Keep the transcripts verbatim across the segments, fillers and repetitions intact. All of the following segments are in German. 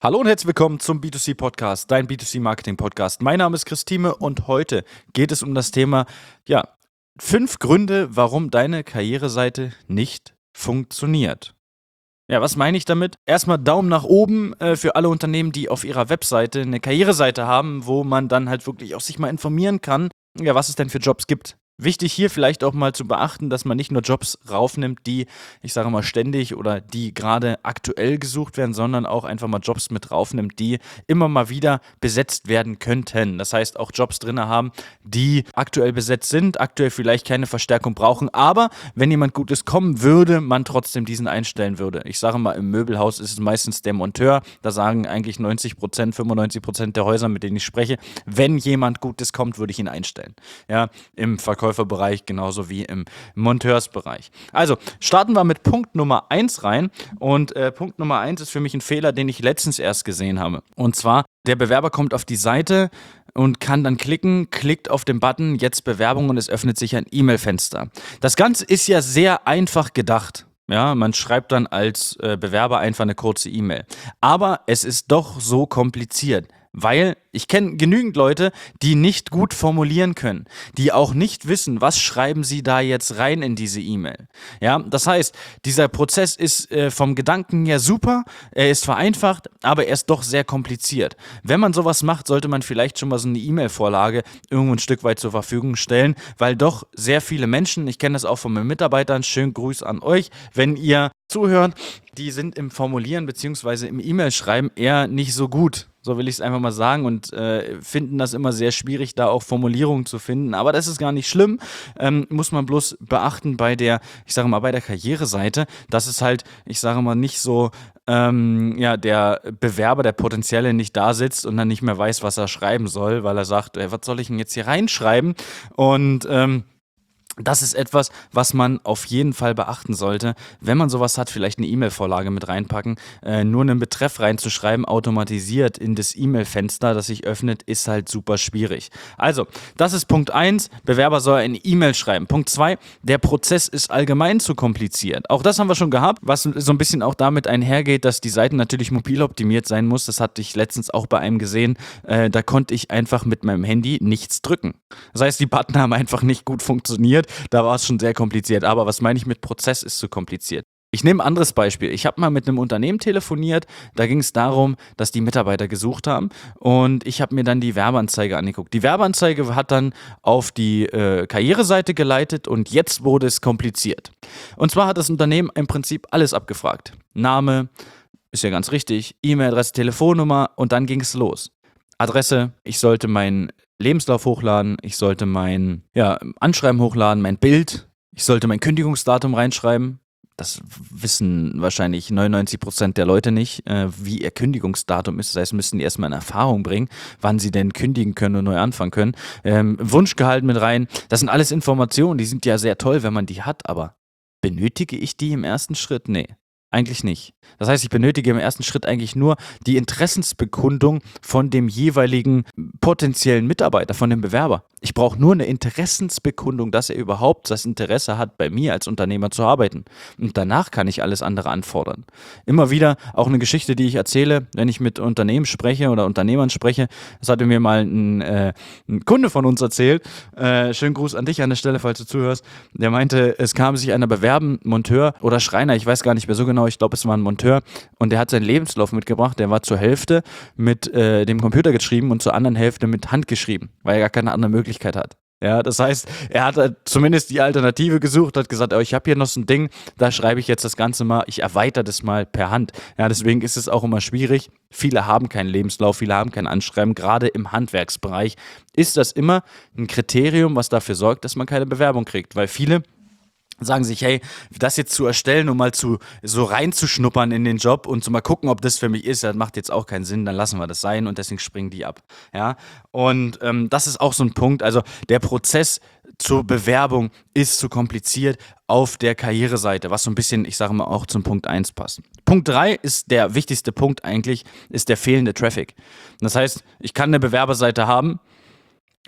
Hallo und herzlich willkommen zum B zwei C Podcast, dein B zwei C Marketing Podcast. Mein Name ist Christine und heute geht es um das Thema, ja, fünf Gründe, warum deine Karriereseite nicht funktioniert. Ja, was meine ich damit? Erstmal Daumen nach oben äh, für alle Unternehmen, die auf ihrer Webseite eine Karriereseite haben, wo man dann halt wirklich auch sich mal informieren kann, ja, was es denn für Jobs gibt. Wichtig hier vielleicht auch mal zu beachten, dass man nicht nur Jobs raufnimmt, die, ich sage mal, ständig oder die gerade aktuell gesucht werden, sondern auch einfach mal Jobs mit raufnimmt, die immer mal wieder besetzt werden könnten. Das heißt, auch Jobs drin haben, die aktuell besetzt sind, aktuell vielleicht keine Verstärkung brauchen, aber wenn jemand Gutes kommen würde, man trotzdem diesen einstellen würde. Ich sage mal, im Möbelhaus ist es meistens der Monteur, da sagen eigentlich neunzig Prozent, fünfundneunzig Prozent der Häuser, mit denen ich spreche, wenn jemand Gutes kommt, würde ich ihn einstellen. Ja, im Verkäufer Bereich genauso wie im Monteursbereich. Also starten wir mit Punkt Nummer eins rein und äh, Punkt Nummer eins ist für mich ein Fehler, den ich letztens erst gesehen habe. Und zwar, der Bewerber kommt auf die Seite und kann dann klicken, klickt auf den Button, jetzt Bewerbung und es öffnet sich ein E-Mail-Fenster. Das Ganze ist ja sehr einfach gedacht. Ja, man schreibt dann als äh, Bewerber einfach eine kurze E-Mail. Aber es ist doch so kompliziert. Weil ich kenne genügend Leute, die nicht gut formulieren können, die auch nicht wissen, was schreiben sie da jetzt rein in diese E-Mail. Ja, das heißt, dieser Prozess ist äh, vom Gedanken her super, er ist vereinfacht, aber er ist doch sehr kompliziert. Wenn man sowas macht, sollte man vielleicht schon mal so eine E-Mail-Vorlage irgendwo ein Stück weit zur Verfügung stellen, weil doch sehr viele Menschen, ich kenne das auch von meinen Mitarbeitern, schönen Gruß an euch, wenn ihr zuhört, die sind im Formulieren bzw. im E-Mail-Schreiben eher nicht so gut. So will ich es einfach mal sagen und äh, finden das immer sehr schwierig, da auch Formulierungen zu finden. Aber das ist gar nicht schlimm, ähm, muss man bloß beachten bei der, ich sage mal, bei der Karriereseite, dass es halt, ich sage mal, nicht so, ähm, ja, der Bewerber, der Potenzielle nicht da sitzt und dann nicht mehr weiß, was er schreiben soll, weil er sagt, ey, was soll ich denn jetzt hier reinschreiben? Und, ähm, das ist etwas, was man auf jeden Fall beachten sollte. Wenn man sowas hat, vielleicht eine E-Mail-Vorlage mit reinpacken. Äh, nur einen Betreff reinzuschreiben, automatisiert in das E-Mail-Fenster, das sich öffnet, ist halt super schwierig. Also, das ist Punkt eins. Bewerber soll eine E-Mail schreiben. Punkt zwei. Der Prozess ist allgemein zu kompliziert. Auch das haben wir schon gehabt, was so ein bisschen auch damit einhergeht, dass die Seite natürlich mobil optimiert sein muss. Das hatte ich letztens auch bei einem gesehen. Äh, da konnte ich einfach mit meinem Handy nichts drücken. Das heißt, die Button haben einfach nicht gut funktioniert. Da war es schon sehr kompliziert. Aber was meine ich mit Prozess ist zu kompliziert? Ich nehme ein anderes Beispiel. Ich habe mal mit einem Unternehmen telefoniert, da ging es darum, dass die Mitarbeiter gesucht haben und ich habe mir dann die Werbeanzeige angeguckt. Die Werbeanzeige hat dann auf die äh, Karriereseite geleitet und jetzt wurde es kompliziert. Und zwar hat das Unternehmen im Prinzip alles abgefragt. Name, ist ja ganz richtig, E-Mail-Adresse, Telefonnummer und dann ging es los. Adresse, ich sollte meinen Lebenslauf hochladen, ich sollte mein ja, Anschreiben hochladen, mein Bild, ich sollte mein Kündigungsdatum reinschreiben. Das wissen wahrscheinlich neunundneunzig Prozent der Leute nicht, äh, wie ihr Kündigungsdatum ist. Das heißt, müssen die erstmal in Erfahrung bringen, wann sie denn kündigen können und neu anfangen können. Ähm, Wunschgehalt mit rein. Das sind alles Informationen, die sind ja sehr toll, wenn man die hat, aber benötige ich die im ersten Schritt? Nee. Eigentlich nicht. Das heißt, ich benötige im ersten Schritt eigentlich nur die Interessensbekundung von dem jeweiligen potenziellen Mitarbeiter, von dem Bewerber. Ich brauche nur eine Interessensbekundung, dass er überhaupt das Interesse hat, bei mir als Unternehmer zu arbeiten. Und danach kann ich alles andere anfordern. Immer wieder auch eine Geschichte, die ich erzähle, wenn ich mit Unternehmen spreche oder Unternehmern spreche. Das hatte mir mal ein, äh, ein Kunde von uns erzählt. Äh, schönen Gruß an dich an der Stelle, falls du zuhörst. Der meinte, es kam sich einer bewerben, Monteur oder Schreiner, ich weiß gar nicht mehr so genau, ich glaube, es war ein Monteur und der hat seinen Lebenslauf mitgebracht, der war zur Hälfte mit äh, dem Computer geschrieben und zur anderen Hälfte mit Hand geschrieben, weil er gar keine andere Möglichkeit hat. Ja, das heißt, er hat halt zumindest die Alternative gesucht, hat gesagt, oh, ich habe hier noch so ein Ding, da schreibe ich jetzt das Ganze mal, ich erweitere das mal per Hand. Ja, deswegen ist es auch immer schwierig. Viele haben keinen Lebenslauf, viele haben kein Anschreiben. Gerade im Handwerksbereich ist das immer ein Kriterium, was dafür sorgt, dass man keine Bewerbung kriegt, weil viele sagen sich, hey, das jetzt zu erstellen, um mal zu so reinzuschnuppern in den Job und zu mal gucken, ob das für mich ist, das macht jetzt auch keinen Sinn, dann lassen wir das sein und deswegen springen die ab. Ja, und ähm, das ist auch so ein Punkt, also der Prozess zur Bewerbung ist zu kompliziert auf der Karriereseite, was so ein bisschen, ich sage mal, auch zum Punkt eins passt. Punkt drei ist der wichtigste Punkt eigentlich, ist der fehlende Traffic. Das heißt, ich kann eine Bewerberseite haben,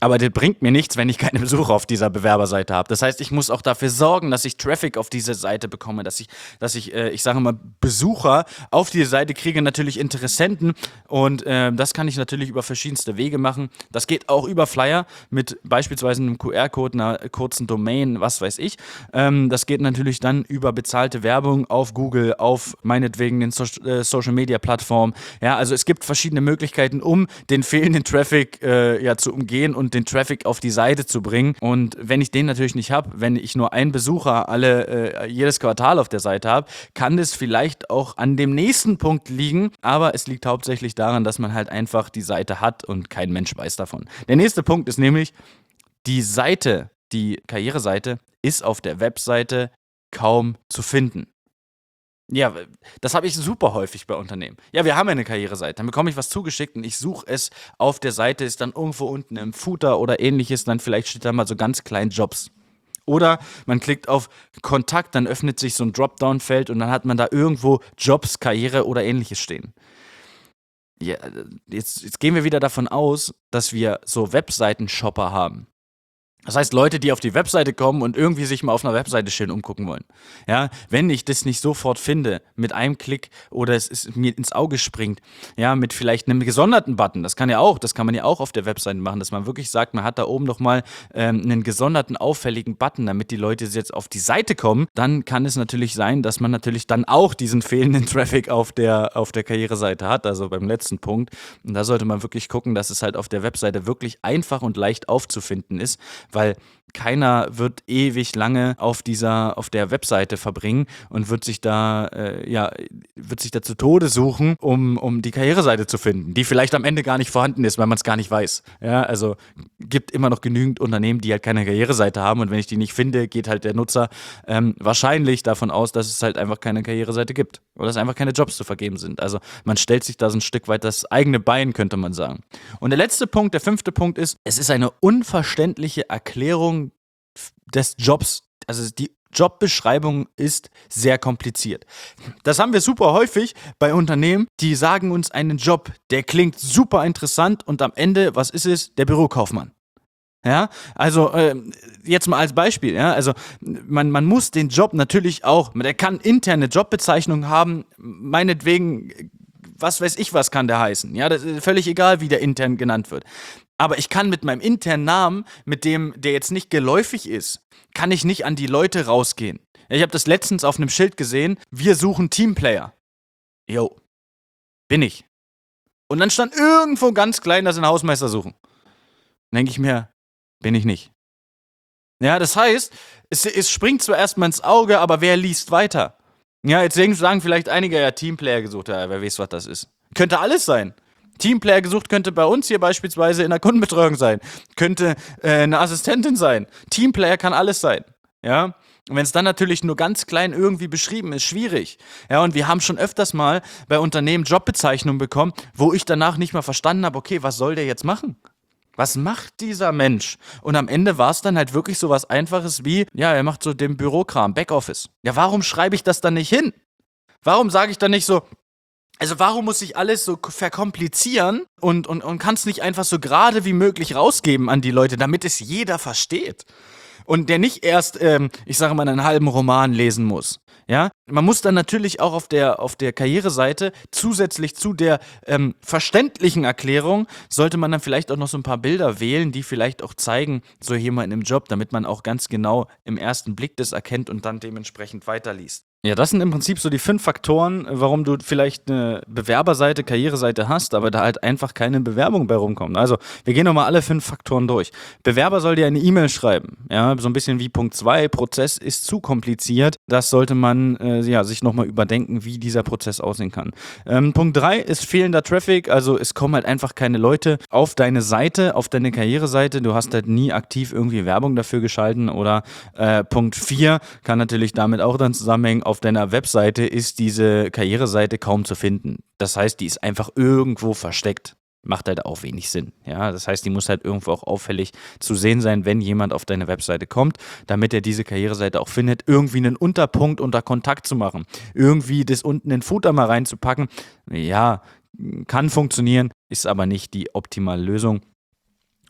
Aber das bringt mir nichts, wenn ich keine Besucher auf dieser Bewerberseite habe. Das heißt, ich muss auch dafür sorgen, dass ich Traffic auf diese Seite bekomme, dass ich, dass ich, äh, ich sage mal, Besucher auf diese Seite kriege, natürlich Interessenten. Und äh, das kann ich natürlich über verschiedenste Wege machen. Das geht auch über Flyer mit beispielsweise einem Q R-Code, einer kurzen Domain, was weiß ich. Ähm, das geht natürlich dann über bezahlte Werbung auf Google, auf meinetwegen den so äh, Social-Media-Plattformen. Ja, also es gibt verschiedene Möglichkeiten, um den fehlenden Traffic äh, ja, zu umgehen und den Traffic auf die Seite zu bringen. Und wenn ich den natürlich nicht habe, wenn ich nur einen Besucher alle äh, jedes Quartal auf der Seite habe, kann das vielleicht auch an dem nächsten Punkt liegen. Aber es liegt hauptsächlich daran, dass man halt einfach die Seite hat und kein Mensch weiß davon. Der nächste Punkt ist nämlich, die Seite, die Karriereseite, ist auf der Webseite kaum zu finden. Ja, das habe ich super häufig bei Unternehmen. Ja, wir haben ja eine Karriereseite, dann bekomme ich was zugeschickt und ich suche es auf der Seite, ist dann irgendwo unten im Footer oder ähnliches, dann vielleicht steht da mal so ganz klein Jobs. Oder man klickt auf Kontakt, dann öffnet sich so ein Dropdown-Feld und dann hat man da irgendwo Jobs, Karriere oder ähnliches stehen. Ja, jetzt, jetzt gehen wir wieder davon aus, dass wir so Webseiten-Shopper haben. Das heißt, Leute, die auf die Webseite kommen und irgendwie sich mal auf einer Webseite schön umgucken wollen. Ja, wenn ich das nicht sofort finde, mit einem Klick oder es ist mir ins Auge springt, ja, mit vielleicht einem gesonderten Button, das kann ja auch, das kann man ja auch auf der Webseite machen, dass man wirklich sagt, man hat da oben nochmal ähm, einen gesonderten, auffälligen Button, damit die Leute jetzt auf die Seite kommen, dann kann es natürlich sein, dass man natürlich dann auch diesen fehlenden Traffic auf der, auf der Karriereseite hat, also beim letzten Punkt. Und da sollte man wirklich gucken, dass es halt auf der Webseite wirklich einfach und leicht aufzufinden ist, weil keiner wird ewig lange auf dieser, auf der Webseite verbringen und wird sich da, äh, ja, wird sich da zu Tode suchen, um, um die Karriereseite zu finden, die vielleicht am Ende gar nicht vorhanden ist, weil man es gar nicht weiß. Ja, also gibt immer noch genügend Unternehmen, die halt keine Karriereseite haben und wenn ich die nicht finde, geht halt der Nutzer ähm, wahrscheinlich davon aus, dass es halt einfach keine Karriereseite gibt oder dass einfach keine Jobs zu vergeben sind. Also man stellt sich da so ein Stück weit das eigene Bein, könnte man sagen. Und der letzte Punkt, der fünfte Punkt ist, es ist eine unverständliche Erklärung des Jobs. Also die Jobbeschreibung ist sehr kompliziert. Das haben wir super häufig bei Unternehmen, die sagen uns einen Job, der klingt super interessant und am Ende, was ist es? Der Bürokaufmann. Ja, also äh, jetzt mal als Beispiel, ja, also man, man muss den Job natürlich auch, der kann interne Jobbezeichnungen haben, meinetwegen, was weiß ich, was kann der heißen, ja, das ist völlig egal, wie der intern genannt wird. Aber ich kann mit meinem internen Namen, mit dem, der jetzt nicht geläufig ist, kann ich nicht an die Leute rausgehen. Ja, ich habe das letztens auf einem Schild gesehen, wir suchen Teamplayer. Jo, bin ich. Und dann stand irgendwo ganz klein, dass sie einen Hausmeister suchen. Dann denke ich mir, bin ich nicht. Ja, das heißt, es, es springt zwar erstmal ins Auge, aber wer liest weiter? Ja, jetzt sagen vielleicht einige, ja, Teamplayer gesucht, ja, wer weiß, was das ist. Könnte alles sein. Teamplayer gesucht könnte bei uns hier beispielsweise in der Kundenbetreuung sein. Könnte äh, eine Assistentin sein. Teamplayer kann alles sein. Ja. Und wenn es dann natürlich nur ganz klein irgendwie beschrieben ist, schwierig. Ja, und wir haben schon öfters mal bei Unternehmen Jobbezeichnungen bekommen, wo ich danach nicht mal verstanden habe, okay, was soll der jetzt machen? Was macht dieser Mensch? Und am Ende war es dann halt wirklich so was Einfaches wie, ja, er macht so den Bürokram, Backoffice. Ja, warum schreibe ich das dann nicht hin? Warum sage ich dann nicht so, also warum muss ich alles so verkomplizieren und, und, und kann es nicht einfach so gerade wie möglich rausgeben an die Leute, damit es jeder versteht? Und der nicht erst, ähm, ich sage mal, einen halben Roman lesen muss. Ja, man muss dann natürlich auch auf der, auf der Karriereseite zusätzlich zu der ähm, verständlichen Erklärung, sollte man dann vielleicht auch noch so ein paar Bilder wählen, die vielleicht auch zeigen, so jemand im Job, damit man auch ganz genau im ersten Blick das erkennt und dann dementsprechend weiterliest. Ja, das sind im Prinzip so die fünf Faktoren, warum du vielleicht eine Bewerberseite, Karriereseite hast, aber da halt einfach keine Bewerbung bei rumkommt. Also, wir gehen nochmal alle fünf Faktoren durch. Bewerber soll dir eine E-Mail schreiben. Ja, so ein bisschen wie Punkt zwei, Prozess ist zu kompliziert. Das sollte man äh, ja, sich nochmal überdenken, wie dieser Prozess aussehen kann. Ähm, Punkt drei ist fehlender Traffic, also es kommen halt einfach keine Leute auf deine Seite, auf deine Karriereseite. Du hast halt nie aktiv irgendwie Werbung dafür geschalten. Oder äh, Punkt vier kann natürlich damit auch dann zusammenhängen, auf deiner Webseite ist diese Karriereseite kaum zu finden. Das heißt, die ist einfach irgendwo versteckt. Macht halt auch wenig Sinn. Ja, das heißt, die muss halt irgendwo auch auffällig zu sehen sein, wenn jemand auf deine Webseite kommt, damit er diese Karriereseite auch findet, irgendwie einen Unterpunkt unter Kontakt zu machen. Irgendwie das unten in den Footer mal reinzupacken. Ja, kann funktionieren, ist aber nicht die optimale Lösung.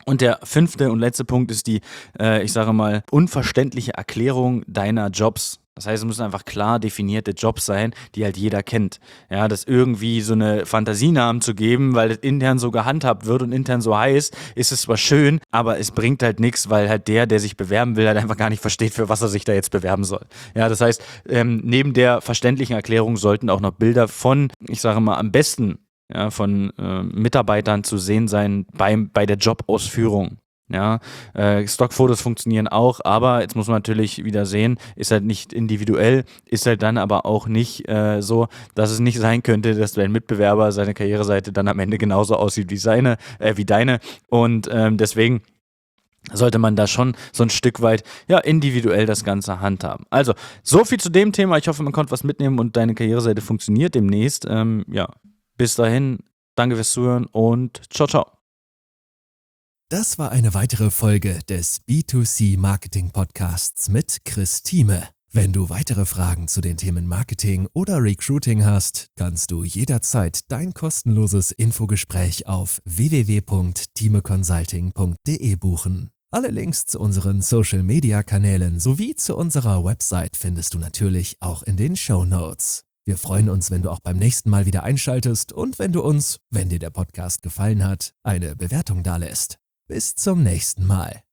Und der fünfte und letzte Punkt ist die, äh, ich sage mal, unverständliche Erklärung deiner Jobs. Das heißt, es müssen einfach klar definierte Jobs sein, die halt jeder kennt. Ja, das irgendwie so eine Fantasienamen zu geben, weil das intern so gehandhabt wird und intern so heißt, ist es zwar schön, aber es bringt halt nichts, weil halt der, der sich bewerben will, halt einfach gar nicht versteht, für was er sich da jetzt bewerben soll. Ja, das heißt, ähm, neben der verständlichen Erklärung sollten auch noch Bilder von, ich sage mal, am besten ja, von äh, Mitarbeitern zu sehen sein beim, bei der Jobausführung. Ja, äh, Stockfotos funktionieren auch, aber jetzt muss man natürlich wieder sehen, ist halt nicht individuell, ist halt dann aber auch nicht äh, so, dass es nicht sein könnte, dass dein Mitbewerber seine Karriereseite dann am Ende genauso aussieht wie seine, äh, wie deine. Und ähm, deswegen sollte man da schon so ein Stück weit ja individuell das Ganze handhaben. Also, so viel zu dem Thema. Ich hoffe, man konnte was mitnehmen und deine Karriereseite funktioniert demnächst. Ähm, ja, bis dahin, danke fürs Zuhören und ciao, ciao. Das war eine weitere Folge des B zwei C Marketing Podcasts mit Chris Thieme. Wenn du weitere Fragen zu den Themen Marketing oder Recruiting hast, kannst du jederzeit dein kostenloses Infogespräch auf w w w punkt thieme consulting punkt d e buchen. Alle Links zu unseren Social-Media-Kanälen sowie zu unserer Website findest du natürlich auch in den Shownotes. Wir freuen uns, wenn du auch beim nächsten Mal wieder einschaltest und wenn du uns, wenn dir der Podcast gefallen hat, eine Bewertung dalässt. Bis zum nächsten Mal.